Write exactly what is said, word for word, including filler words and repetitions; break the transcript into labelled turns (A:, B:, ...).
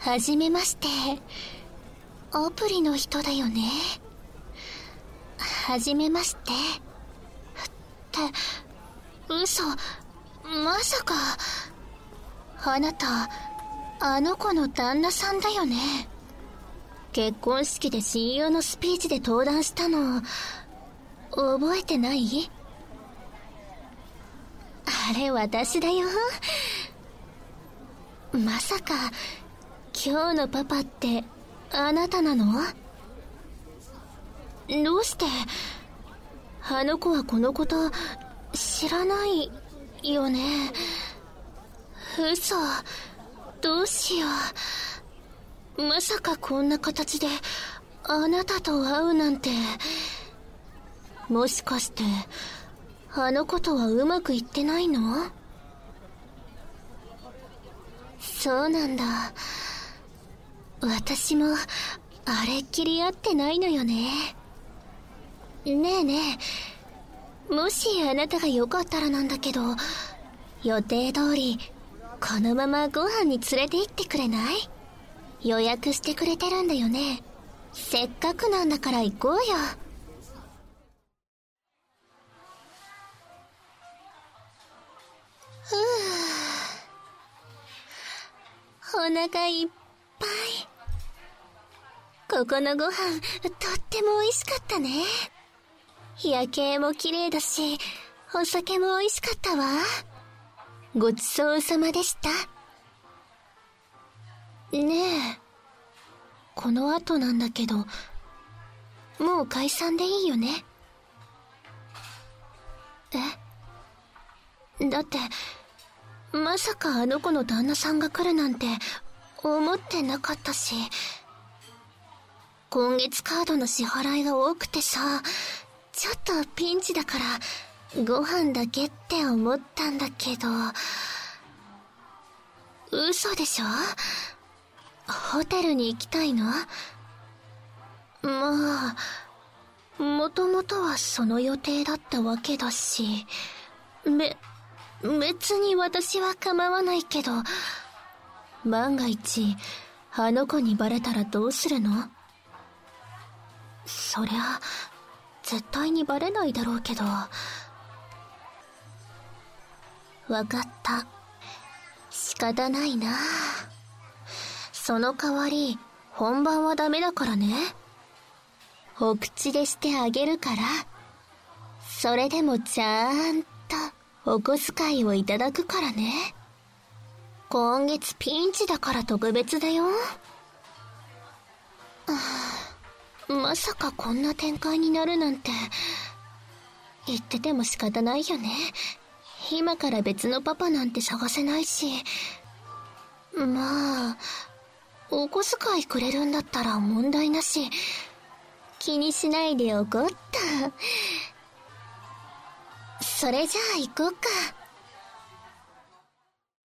A: はじめまして。アプリの人だよね。はじめまして。って嘘、まさかあなたあの子の旦那さんだよね。結婚式で親友のスピーチで登壇したの覚えてない？あれ私だよ。まさか今日のパパってあなたなの？どうしてあの子はこのこと知らないよね。嘘、どうしよう。まさかこんな形であなたと会うなんて。もしかしてあの子とはうまくいってないの？そうなんだ。私もあれっきり会ってないのよね。ねえねえ、もしあなたがよかったらなんだけど、予定通りこのままご飯に連れて行ってくれない？予約してくれてるんだよね。せっかくなんだから行こうよ。ふぅ、お腹いっぱい。ここのご飯とっても美味しかったね。夜景も綺麗だし、お酒も美味しかったわ。ごちそうさまでした。ねえ、この後なんだけど、もう解散でいいよね？え？だって、まさかあの子の旦那さんが来るなんて思ってなかったし、今月カードの支払いが多くてさ、ちょっとピンチだからご飯だけって思ったんだけど。嘘でしょ？ホテルに行きたいの？まあ、もともとはその予定だったわけだし、べ、別に私は構わないけど、万が一あの子にバレたらどうするの？そりゃ絶対にバレないだろうけど。わかった、仕方ないな。その代わり本番はダメだからね。お口でしてあげるから、それでもちゃーんとお小遣いをいただくからね。今月ピンチだから特別だよ。まさかこんな展開になるなんて言ってても仕方ないよね。今から別のパパなんて探せないし。まあお小遣いくれるんだったら問題なし。気にしないでおこうっと。それじゃあ行こうか。